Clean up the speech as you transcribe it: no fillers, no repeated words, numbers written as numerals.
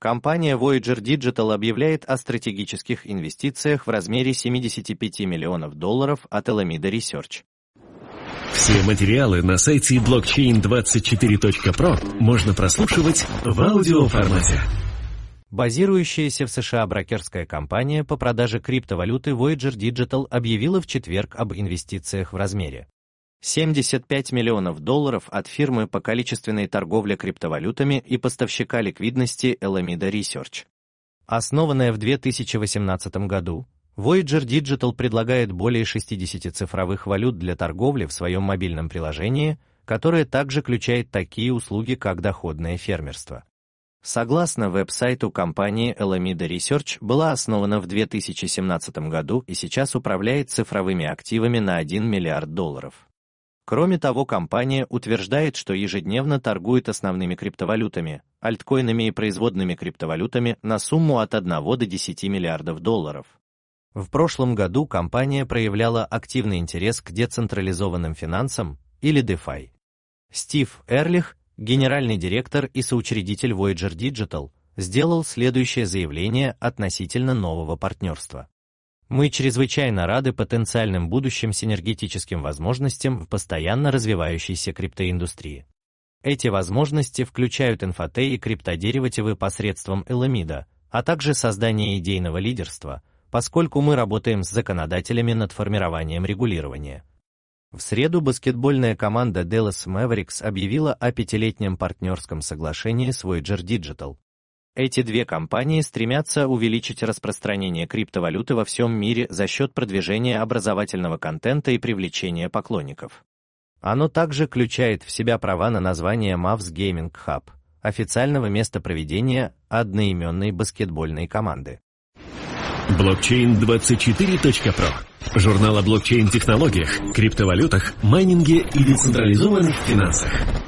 Компания Voyager Digital объявляет о стратегических инвестициях в размере $75 миллионов от Alameda Research. Все материалы на сайте blockchain24.pro можно прослушивать в аудиоформате. Базирующаяся в США брокерская компания по продаже криптовалюты Voyager Digital объявила в четверг об инвестициях в размере $75 миллионов от фирмы по количественной торговле криптовалютами и поставщика ликвидности Alameda Research. Основанная в 2018 году, Voyager Digital предлагает более 60 цифровых валют для торговли в своем мобильном приложении, которое также включает такие услуги, как доходное фермерство. Согласно веб-сайту компании, Alameda Research была основана в 2017 году и сейчас управляет цифровыми активами на $1 миллиард. Кроме того, компания утверждает, что ежедневно торгует основными криптовалютами, альткоинами и производными криптовалютами на сумму от 1 до 10 миллиардов долларов. В прошлом году компания проявляла активный интерес к децентрализованным финансам, или DeFi. Стив Эрлих, генеральный директор и соучредитель Voyager Digital, сделал следующее заявление относительно нового партнерства. Мы чрезвычайно рады потенциальным будущим синергетическим возможностям в постоянно развивающейся криптоиндустрии. Эти возможности включают NFT и криптодеривативы посредством Alameda, а также создание идейного лидерства, поскольку мы работаем с законодателями над формированием регулирования. В среду баскетбольная команда Dallas Mavericks объявила о 5-летнем партнерском соглашении с Voyager Digital. Эти две компании стремятся увеличить распространение криптовалюты во всем мире за счет продвижения образовательного контента и привлечения поклонников. Оно также включает в себя права на название Mavs Gaming Hub, официального места проведения одноименной баскетбольной команды. Blockchain24.pro. Журнал о блокчейн-технологиях, криптовалютах, майнинге и децентрализованных финансах.